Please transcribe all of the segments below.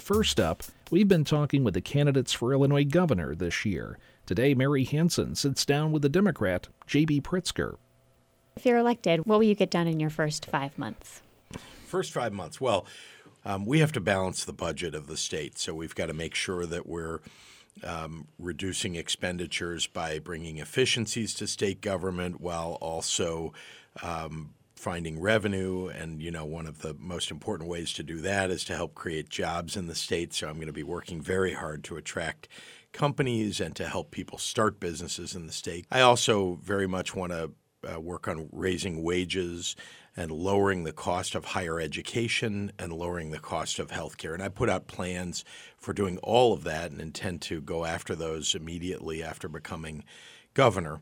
First up, we've been talking with the candidates for Illinois governor this year. Today, Mary Hansen sits down with the Democrat, J.B. Pritzker. If you're elected, what will you get done in your first 5 months? First 5 months. Well, we have to balance the budget of the state, so we've got to make sure that we're reducing expenditures by bringing efficiencies to state government while also finding revenue. And, one of the most important ways to do that is to help create jobs in the state. So I'm going to be working very hard to attract companies and to help people start businesses in the state. I also very much want to work on raising wages and lowering the cost of higher education and lowering the cost of health care. And I put out plans for doing all of that and intend to go after those immediately after becoming governor.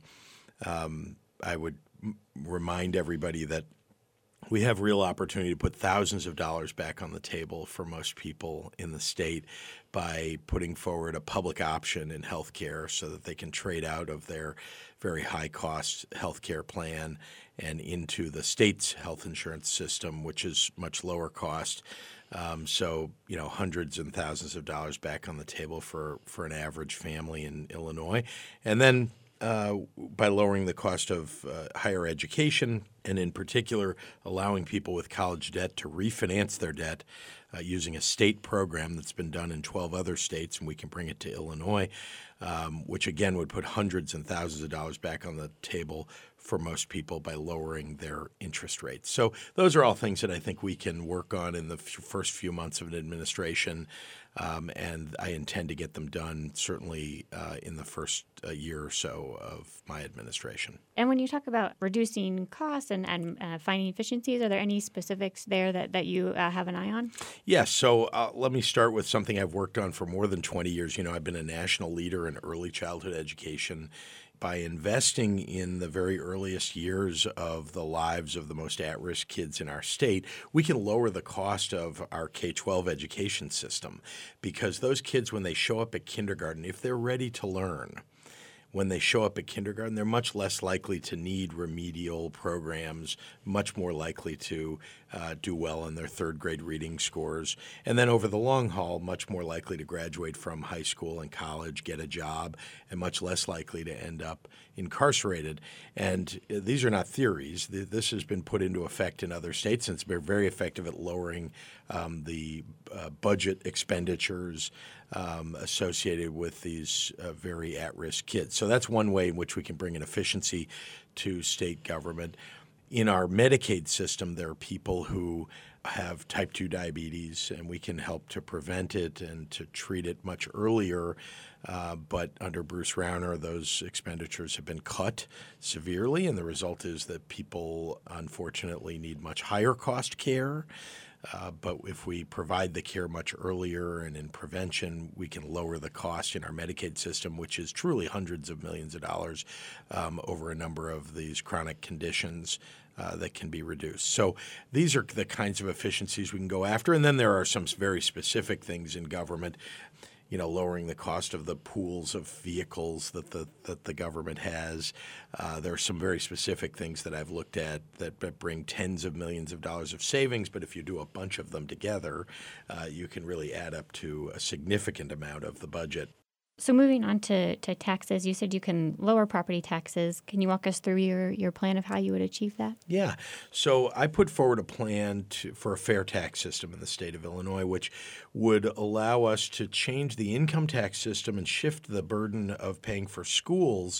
I would remind everybody that we have real opportunity to put thousands of dollars back on the table for most people in the state by putting forward a public option in health care so that they can trade out of their very high-cost health care plan and into the state's health insurance system, which is much lower cost. So, hundreds and thousands of dollars back on the table for an average family in Illinois. And then by lowering the cost of higher education and in particular allowing people with college debt to refinance their debt using a state program that's been done in 12 other states, and we can bring it to Illinois, which again would put hundreds and thousands of dollars back on the table for most people by lowering their interest rates. So those are all things that I think we can work on in the first few months of an administration, and I intend to get them done certainly in the first year or so of my administration. And when you talk about reducing costs and finding efficiencies, are there any specifics there that you have an eye on? Yes. So let me start with something I've worked on for more than 20 years. I've been a national leader in early childhood education. By investing in the very earliest years of the lives of the most at-risk kids in our state, we can lower the cost of our K-12 education system because those kids, when they show up at kindergarten, if they're ready to learn, when they show up at kindergarten, they're much less likely to need remedial programs, much more likely to do well in their third grade reading scores. And then over the long haul, much more likely to graduate from high school and college, get a job, and much less likely to end up incarcerated. And these are not theories. This has been put into effect in other states, and it's been very effective at lowering the budget expenditures associated with these very at-risk kids. So that's one way in which we can bring an efficiency to state government. In our Medicaid system, there are people who have type 2 diabetes, and we can help to prevent it and to treat it much earlier. But under Bruce Rauner, those expenditures have been cut severely, and the result is that people, unfortunately, need much higher cost care. But if we provide the care much earlier and in prevention, we can lower the cost in our Medicaid system, which is truly hundreds of millions of dollars over a number of these chronic conditions that can be reduced. So these are the kinds of efficiencies we can go after. And then there are some very specific things in government, lowering the cost of the pools of vehicles that the government has. There are some very specific things that I've looked at that bring tens of millions of dollars of savings, but if you do a bunch of them together, you can really add up to a significant amount of the budget. So moving on to taxes, you said you can lower property taxes. Can you walk us through your plan of how you would achieve that? Yeah. So I put forward a plan for a fair tax system in the state of Illinois, which would allow us to change the income tax system and shift the burden of paying for schools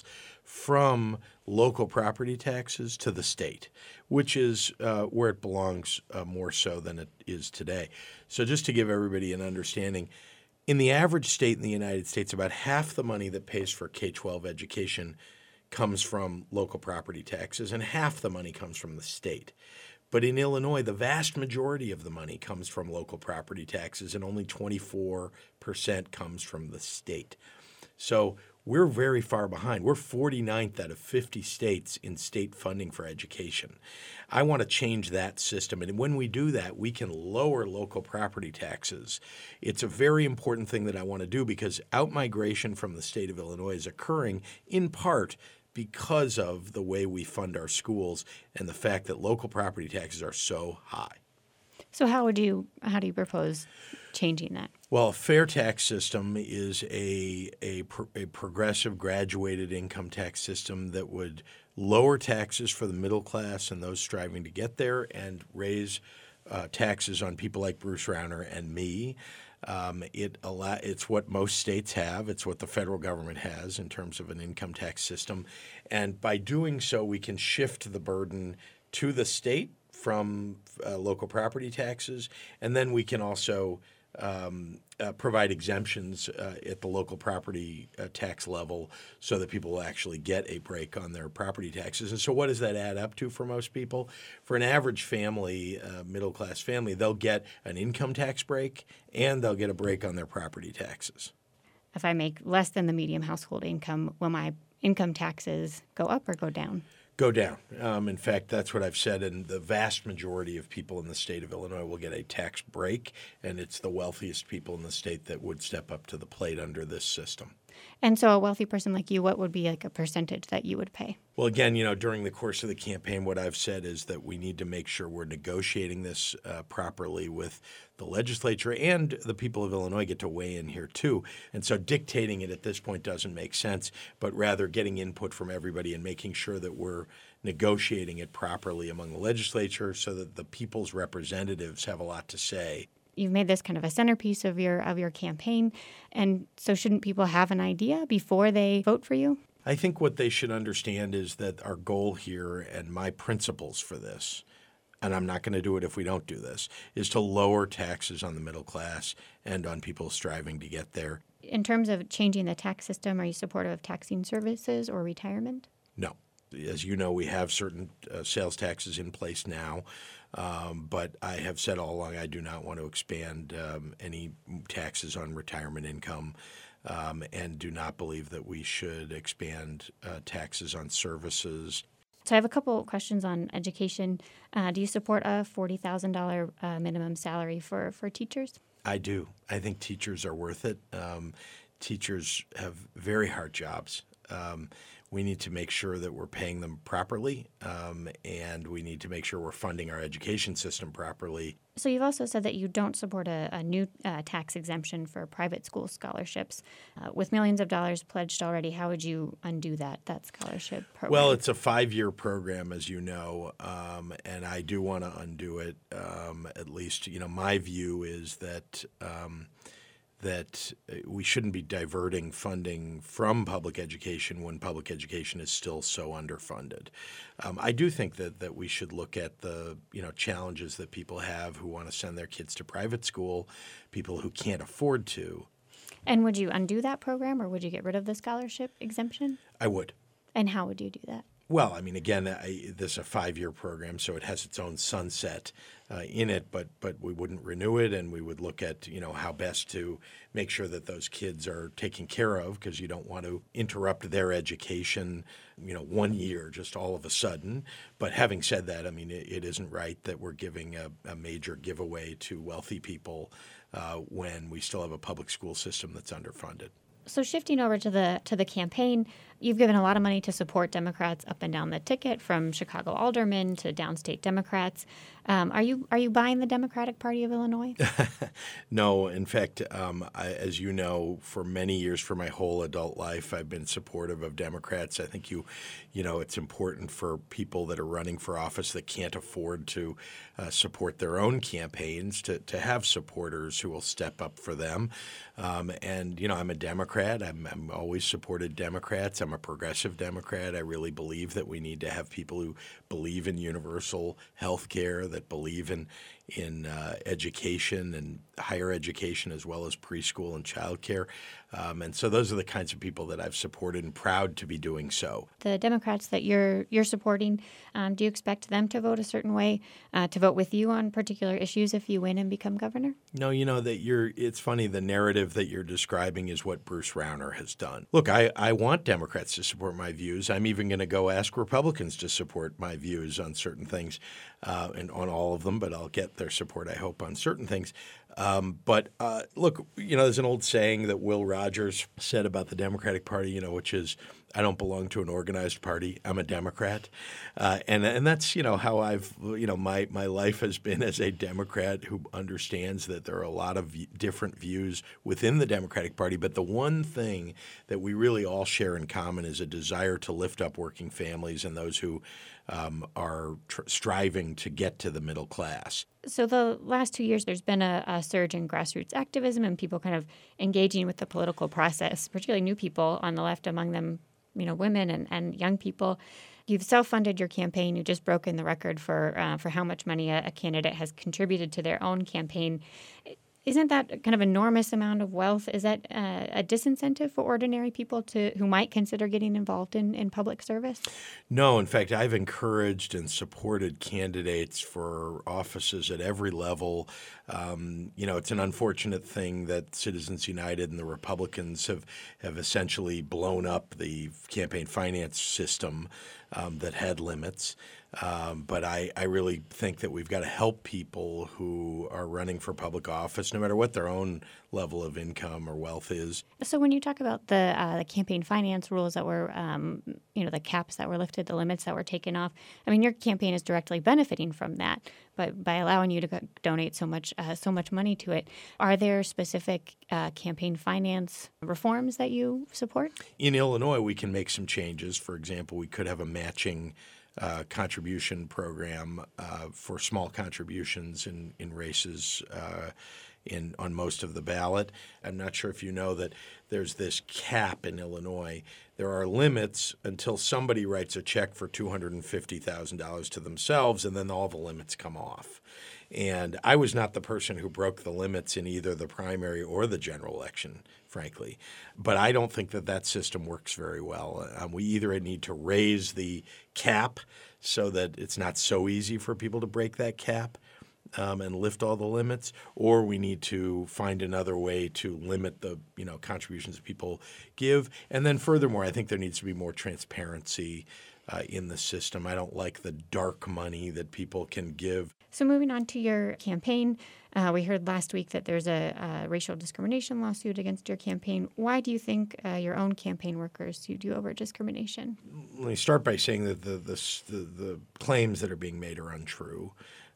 from local property taxes to the state, which is where it belongs more so than it is today. So just to give everybody an understanding, in the average state in the United States, about half the money that pays for K-12 education comes from local property taxes, and half the money comes from the state. But in Illinois, the vast majority of the money comes from local property taxes, and only 24% comes from the state. So we're very far behind. We're 49th out of 50 states in state funding for education. I want to change that system. And when we do that, we can lower local property taxes. It's a very important thing that I want to do because outmigration from the state of Illinois is occurring in part because of the way we fund our schools and the fact that local property taxes are so high. So how do you propose changing that? Well, a fair tax system is a progressive graduated income tax system that would lower taxes for the middle class and those striving to get there and raise taxes on people like Bruce Rauner and me. It's what most states have. It's what the federal government has in terms of an income tax system. And by doing so, we can shift the burden to the state from local property taxes. And then we can also provide exemptions at the local property tax level so that people will actually get a break on their property taxes. And so what does that add up to for most people? For an average family, middle-class family, they'll get an income tax break and they'll get a break on their property taxes. If I make less than the median household income, will my income taxes go up or go down? Go down. In fact, that's what I've said, and the vast majority of people in the state of Illinois will get a tax break, and it's the wealthiest people in the state that would step up to the plate under this system. And so a wealthy person like you, what would be like a percentage that you would pay? Well, again, during the course of the campaign, what I've said is that we need to make sure we're negotiating this properly with the legislature, and the people of Illinois get to weigh in here too. And so dictating it at this point doesn't make sense, but rather getting input from everybody and making sure that we're negotiating it properly among the legislature so that the people's representatives have a lot to say. You've made this kind of a centerpiece of your campaign, and so shouldn't people have an idea before they vote for you? I think what they should understand is that our goal here and my principles for this, and I'm not going to do it if we don't do this, is to lower taxes on the middle class and on people striving to get there. In terms of changing the tax system, are you supportive of taxing services or retirement? No. As you know, we have certain sales taxes in place now, but I have said all along I do not want to expand any taxes on retirement income and do not believe that we should expand taxes on services. So I have a couple of questions on education. Do you support a $40,000 minimum salary for teachers? I do. I think teachers are worth it. Teachers have very hard jobs. We need to make sure that we're paying them properly, and we need to make sure we're funding our education system properly. So you've also said that you don't support a new tax exemption for private school scholarships. With millions of dollars pledged already, how would you undo that scholarship program? Well, it's a 5-year program, as you know, and I do want to undo it. At least, my view is that we shouldn't be diverting funding from public education when public education is still so underfunded. I do think that we should look at the challenges that people have who want to send their kids to private school, people who can't afford to. And would you undo that program, or would you get rid of the scholarship exemption? I would. And how would you do that? Well, I mean, again, this is a 5-year program, so it has its own sunset in it, but we wouldn't renew it, and we would look at, how best to make sure that those kids are taken care of, because you don't want to interrupt their education, 1 year just all of a sudden. But having said that, I mean, it isn't right that we're giving a major giveaway to wealthy people when we still have a public school system that's underfunded. So shifting over to the campaign, you've given a lot of money to support Democrats up and down the ticket, from Chicago aldermen to downstate Democrats. Are you buying the Democratic Party of Illinois? No. In fact, as you know, for many years, for my whole adult life, I've been supportive of Democrats. I think it's important for people that are running for office that can't afford to support their own campaigns to have supporters who will step up for them. And I'm a Democrat. I'm always supported Democrats. I'm a progressive Democrat. I really believe that we need to have people who believe in universal health care, that believe in education and higher education, as well as preschool and child care. And so those are the kinds of people that I've supported and proud to be doing so. The Democrats that you're supporting, do you expect them to vote a certain way, to vote with you on particular issues if you win and become governor? No, it's funny, the narrative that you're describing is what Bruce Rauner has done. Look, I want Democrats to support my views. I'm even going to go ask Republicans to support my views on certain things and on all of them, but I'll get their support, I hope, on certain things. But look, there's an old saying that Will Rogers said about the Democratic Party, which is, I don't belong to an organized party. I'm a Democrat. And that's, how I've, my life has been as a Democrat who understands that there are a lot of different views within the Democratic Party. But the one thing that we really all share in common is a desire to lift up working families and those who are striving to get to the middle class. So the last 2 years, there's been a surge in grassroots activism and people kind of engaging with the political process, particularly new people on the left, among them, women and young people. You've self-funded your campaign. You've just broken the record for how much money a candidate has contributed to their own campaign. Isn't that kind of enormous amount of wealth? Is that a disincentive for ordinary people who might consider getting involved in public service? No. In fact, I've encouraged and supported candidates for offices at every level. It's an unfortunate thing that Citizens United and the Republicans have essentially blown up the campaign finance system that had limits. But I really think that we've got to help people who are running for public office, no matter what their own level of income or wealth is. So when you talk about the campaign finance rules that were, the caps that were lifted, the limits that were taken off, your campaign is directly benefiting from that. But by allowing you to donate so much money to it, are there specific campaign finance reforms that you support? In Illinois, we can make some changes. For example, we could have a matching contribution program for small contributions in races on most of the ballot. I'm not sure if you know that there's this cap in Illinois. There are limits until somebody writes a check for $250,000 to themselves, and then all the limits come off. And I was not the person who broke the limits in either the primary or the general election, frankly. But I don't think that system works very well. We either need to raise the cap so that it's not so easy for people to break that cap and lift all the limits, or we need to find another way to limit the contributions that people give. And then furthermore, I think there needs to be more transparency in the system. I don't like the dark money that people can give. So moving on to your campaign, we heard last week that there's a racial discrimination lawsuit against your campaign. Why do you think your own campaign workers sued you over discrimination? Let me start by saying that the claims that are being made are untrue.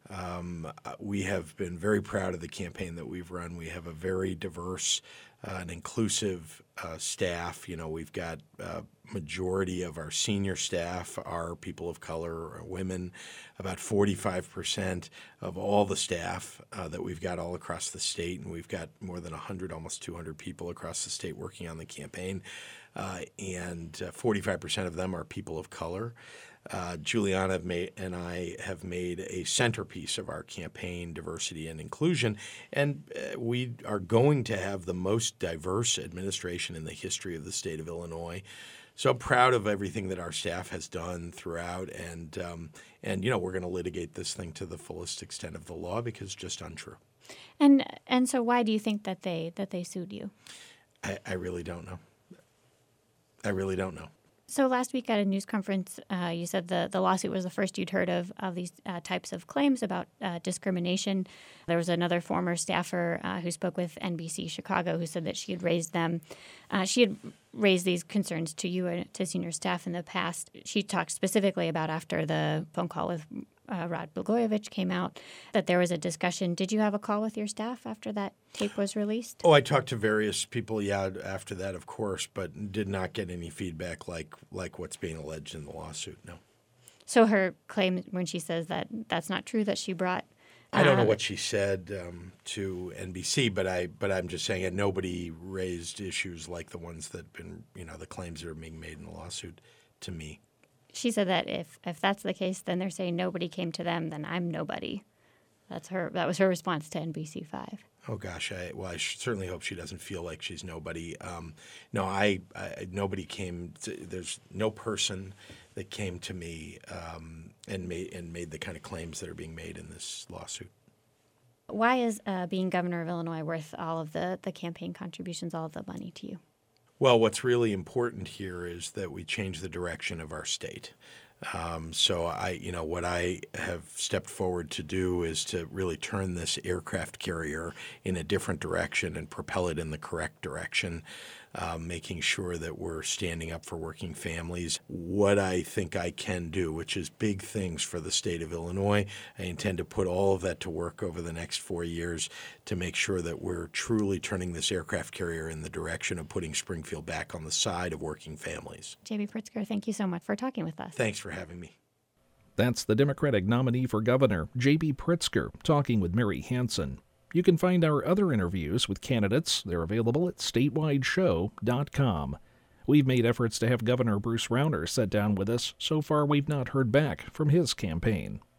We have been very proud of the campaign that we've run. We have a very diverse and inclusive staff. We've got majority of our senior staff are people of color or women. About 45% of all the staff that we've got all across the state, and we've got more than 100, almost 200 people across the state working on the campaign, and 45% of them are people of color. Juliana and I have made a centerpiece of our campaign, diversity and inclusion, and we are going to have the most diverse administration in the history of the state of Illinois. So I'm proud of everything that our staff has done throughout, and we're going to litigate this thing to the fullest extent of the law because it's just untrue. And so why do you think that they sued you? I really don't know. I really don't know. So last week at a news conference, you said the lawsuit was the first you'd heard of these types of claims about discrimination. There was another former staffer who spoke with NBC Chicago who said that she had raised them. She had raised these concerns to you and to senior staff in the past. She talked specifically about after the phone call with Rod Blagojevich came out, that there was a discussion. Did you have a call with your staff after that tape was released? Oh, I talked to various people, after that, of course, but did not get any feedback like what's being alleged in the lawsuit, no. So her claim when she says that that's not true, that she brought... I don't know what she said to NBC, but I'm just saying that nobody raised issues like the ones that have been, the claims that are being made in the lawsuit to me. She said that if that's the case, then they're saying nobody came to them, then I'm nobody. That was her response to NBC5. Oh gosh, I certainly hope she doesn't feel like she's nobody. Nobody came. There's no person that came to me and made the kind of claims that are being made in this lawsuit. Why is being governor of Illinois worth all of the campaign contributions, all of the money to you? Well, what's really important here is that we change the direction of our state. So what I have stepped forward to do is to really turn this aircraft carrier in a different direction and propel it in the correct direction, making sure that we're standing up for working families. What I think I can do, which is big things for the state of Illinois, I intend to put all of that to work over the next 4 years to make sure that we're truly turning this aircraft carrier in the direction of putting Springfield back on the side of working families. J.B. Pritzker, thank you so much for talking with us. Thanks for having me. That's the Democratic nominee for governor, J.B. Pritzker, talking with Mary Hansen. You can find our other interviews with candidates. They're available at statewideshow.com. We've made efforts to have Governor Bruce Rauner sit down with us. So far, we've not heard back from his campaign.